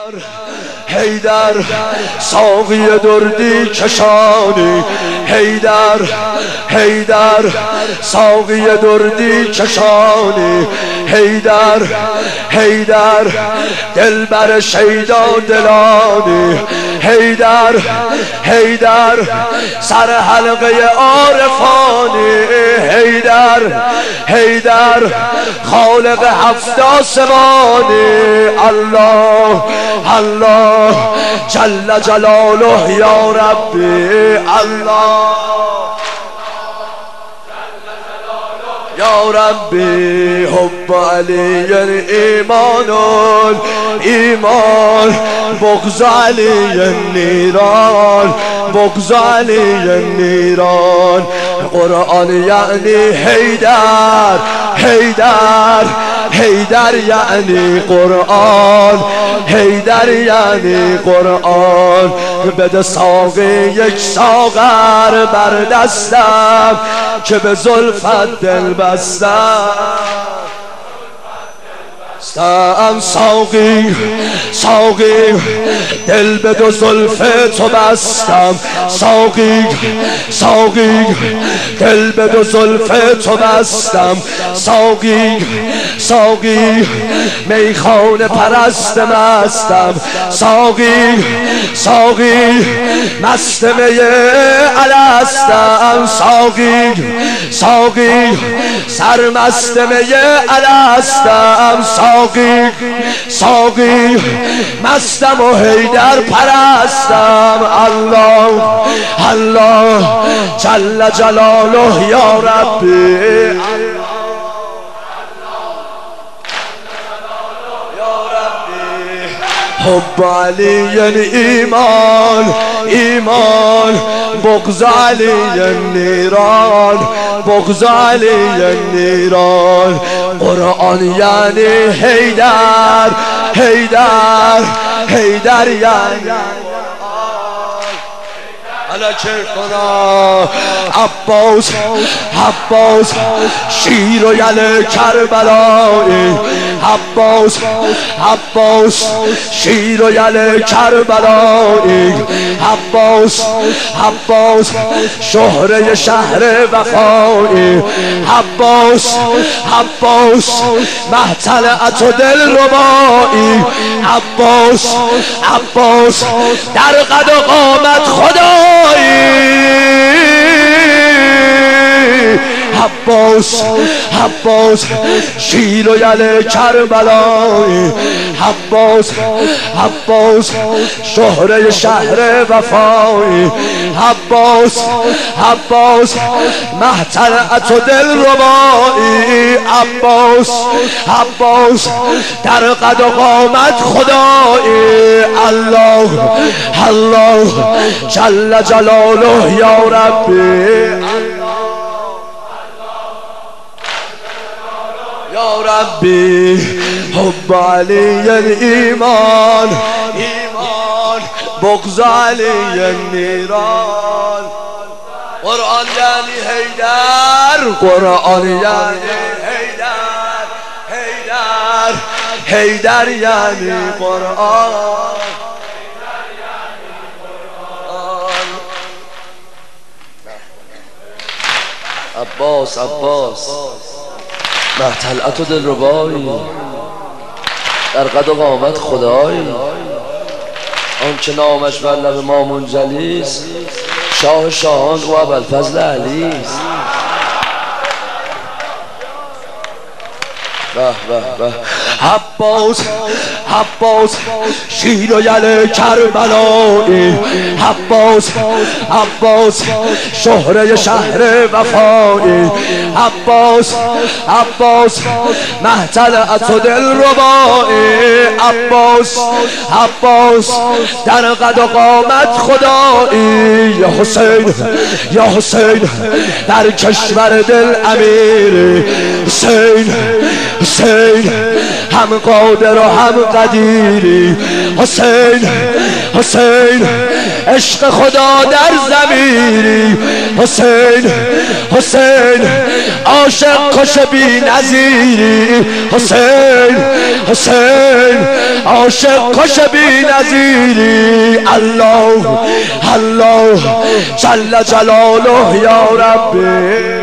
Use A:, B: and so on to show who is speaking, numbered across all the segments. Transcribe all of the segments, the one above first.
A: حیدر ساقی دردی کشانی حیدر حیدر ساقی دردی کشانی حیدر حیدر دلبر شیدا دلانی حیدر حیدر سر حلقه عارفانی حیدر حیدر خالق هفت آسمانی الله الله جل جلاله یا ربی الله یا ربی حب علی ایمان ایمان بغض علی نیران بغض علی نیران قرآن یعنی حیدر حیدر حیدر یعنی قرآن حیدر یعنی قرآن بده ساقی یک ساغر بر دستم که به زلفت دل بستم ساقی ساقی دل به دو زلف تو بستم ساقی ساقی دل به دو زلف تو بستم ساقی ساقی میخانه پرست مستم ساقی ساقی مست می الستم ساقی ساقی سرمست می الستم ساقی ساقی مستم و حیدر پرستم الله الله جل جلاله یا ربی حب علی ایمان ایمان بغض علی نیران بغض علی نیران قرآن یعنی حیدر حیدر حیدر یعنی حالا چه کنم عباس عباس شیر و یل کربلایی عباس عباس شیر و یل کربلایی عباس عباس شهره شهر وفایی عباس عباس محتلعت و دل ربایی عباس عباس در قد و قامت خدایی عباس عباس شیر و یل کربلایی عباس عباس شهره شهر وفایی عباس عباس محتلعت و دل ربایی عباس عباس در قد و قامت خدایی الله الله جل جلاله یا ربی یا ربی حب علی ایمان ایمان بغض علی نیران قرآن یعنی حیدر قرآن یعنی حیدر حیدر حیدر یعنی قرآن عباس عباس محتلعت و دلربایی در قد و قامت خدایی آنچه نامش بر لب ما منجلیست شاه شاهان و ابوالفضل علیست به به به عباس عباس شیر و یل کربلایی عباس عباس شهره شهر وفایی عباس عباس محتلعت و دل ربایی عباس عباس در قد و قامت خدایی یا حسین یا حسین در کشور دل امیر حسین حسین هم قادر و هم قدیری حسین حسین عشق خدا در ضمیری حسین حسین عاشق کش بی نظیری حسین حسین عاشق کش بی نظیری الله الله جل جلاله یا ربی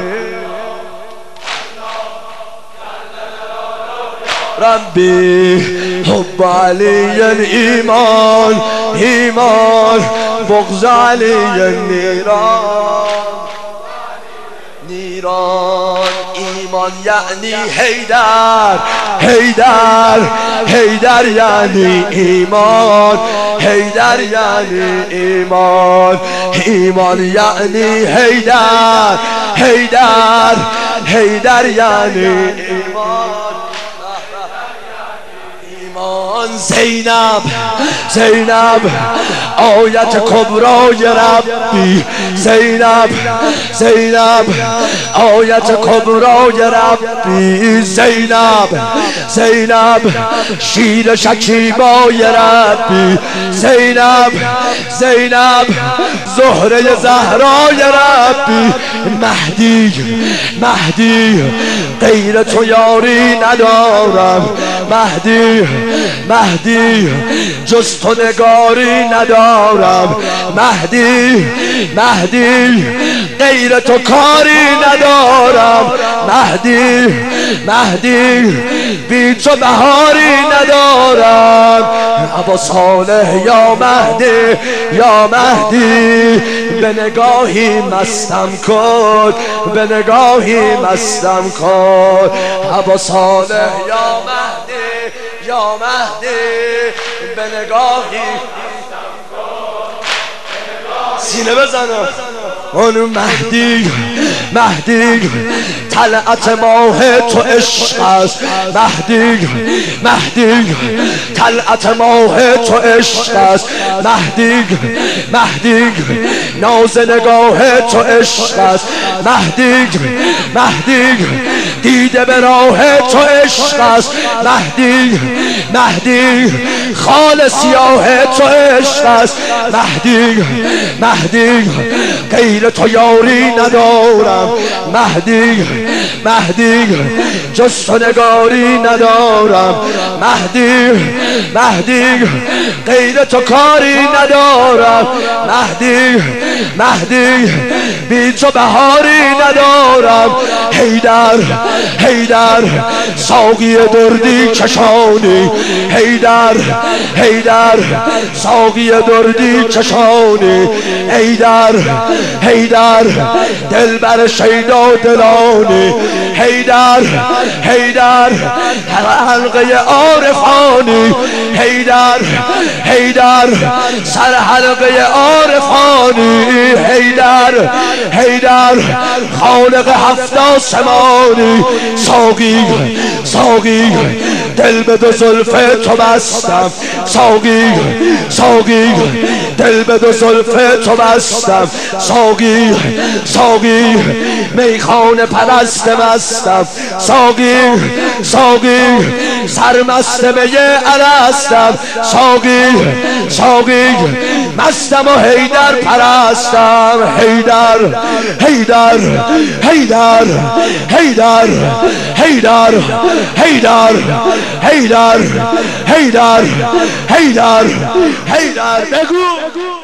A: ربی حب علی ایمان ایمان بغض علی نیران نیران ایمان یعنی حیدر حیدر حیدر یعنی ایمان حیدر یعنی ایمان ایمان یعنی حیدر حیدر حیدر یعنی ایمان زینب زینب آیت کبرای ربی زینب زینب آیت کبرای ربی زینب زینب شیر شکیبای ربی زینب زینب زهره زهرای ربی مهدی مهدی غیر تو یاری ندارم مهدی مهدی جز تو نگاری ندارم مهدی مهدی غیر تو کاری ندارم مهدی مهدی بی تو بهاری ندارم ابا صالح یا مهدی یا مهدی به نگاهی مستم کن به نگاهی مستم کن ابا صالح یا مهدی یا مهدی به نگاهی سینه بزنم اون مهدی مهدی طلعت ماه تو عشق است مهدی مهدی طلعت ماه تو عشق است مهدی مهدی ناز نگاه تو عشق است مهدی مهدی دیده به راه تو عشق است مهدی مهدی خال سیاه تو عشق است مهدی مهدی غیر تو یاری ندارم مهدی مهدی جز تو نگاری ندارم مهدی مهدی غیر تو کاری ندارم مهدی مهدی بی تو بهاری ندارم حیدر حیدر ساقی دردی کشانی حیدر حیدر ساقی دردی کشانی حیدر حیدر دلبر شیدا دلانی حیدر حیدر حلقه عارفانی حیدر حیدر سر حلقه عارفانی حیدر حیدر خالق هفت آسمانی ساقی ساقی دل به دو زلف تو بستم ساقی ساقی دل به دو زلف تو بستم ساقی ساقی میخانه پرست مستم ساقی ساقی سرمست می الستم ساقی ساقی مستم و حیدر پرستم حیدر حیدر حیدر حیدر حیدر حیدر حیدر حیدر حیدر حیدر بگو